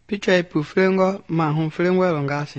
Picha ipu frengo ma hun frengo elongasi.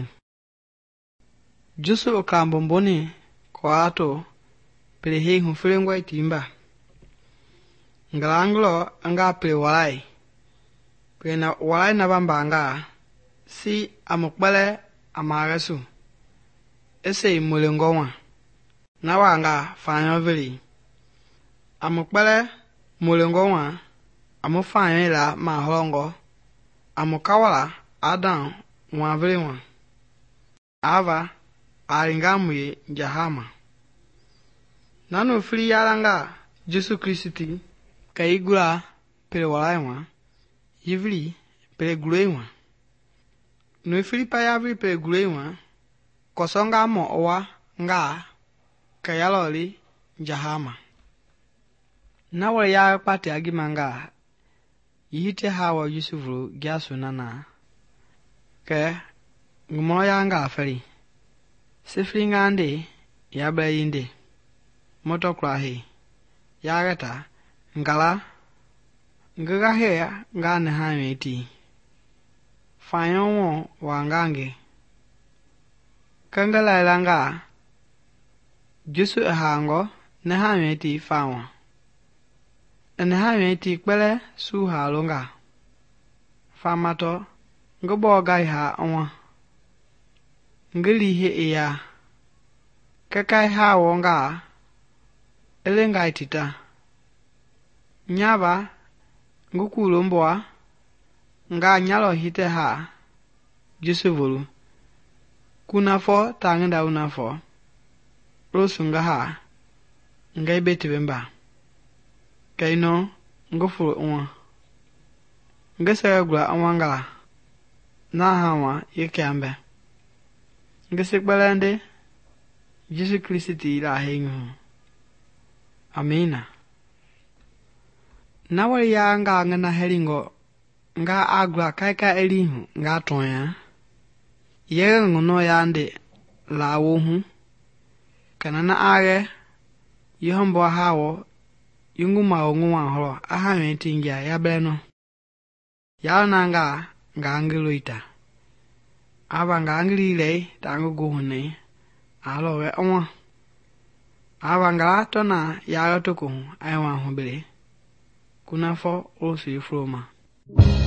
Jusu okambomboni kwa ato pelehe hun frengo itimba. Ngalanglo anga pele walai. Pena walai nabambanga si amukbale amagasu. Ese mulengowa. Nawanga fanyo vili. Amukbale mulengowa amufanyo ila maholongo. Amukawala Adam waviliwa. Ava alingamuye jahama. Nanu fili yalanga Jesu Kristi kaigula pele walaiwa. Yivili pele guleiwa. Nu fili pa yavili pele guleiwa. Kosonga mo owa nga kayaloli jahama. Na wale ya pati agimanga. Yihite hawa Yusufuru gyasu nana. Ke ngumo yanga aferi. Sifri ngande yabla yinde. Motokrahi. Yagata ngala. Ngaga hea ngane hameti. Fanyomo wangange. Kangala ilanga. Jusu hango ne hameti fawa. Ene hameti kwele su halonga. Famato ngobo gai ha onwa. Ngeli he iya. Kakai ha wonga. Elenga itita. Nyaba ngukulo mboa. Nga nyalo hite ha. Jusuvulu. Kunafo tangenda unafo. Rosunga ha. Ngai beti bemba. Kaino ngufuru unwa. Ngese gula anwangala. Na hawa yeke ambe. Ngese gbalande. Jesu Kristi la hengu. Amina. Nawali ya nga ngana heringo. Nga agla kaika elihu nga tonya. Yega nguno yande la wohu. Kanana age. Yohombo hawo. Yungu maungu holo aha metingia ya bleno. Ya nanga ngangiluita. Aba ngangilile tangu guhune. Alowe onwa. Aba ngalato na ya atoku aiwa hubile. Kunafo osu ifroma.